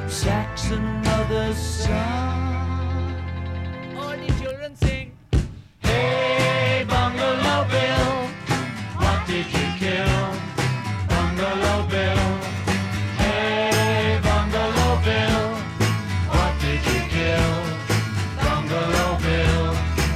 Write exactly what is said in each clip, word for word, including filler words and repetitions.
Sax another song. All the children sing. Hey, Bungalow Bill, what did you kill? Bungalow Bill. Hey, Bungalow Bill, what did you kill? Bungalow Bill.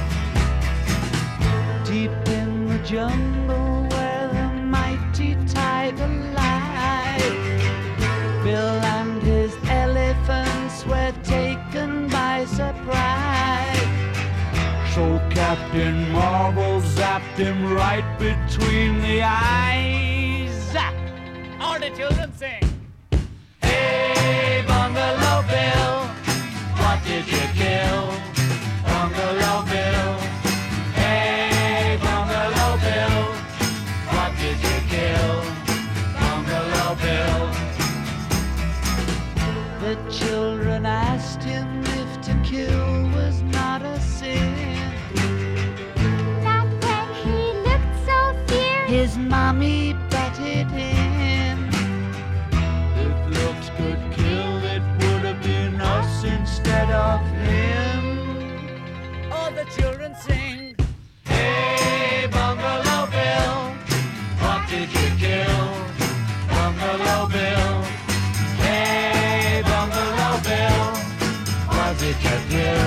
Deep in the jungle where the mighty tiger lies, Bill and his elephants were taken by surprise. So Captain Marvel zapped him right between the eyes. Zap! All the children sing. Hey, Bungalow Bill, what did you kill? Bungalow Bill. Hey, Bungalow Bill, what did you kill? Bungalow Bill. The children asked him if to kill was not a sin. Not when he looked so fierce. His mommy butted in. If looks could kill, it would have been us instead of him. All the children sing. Hey, Bungalow Bill, what did you kill? Bungalow Bill. Hey, Bungalow Bill, was it your kill?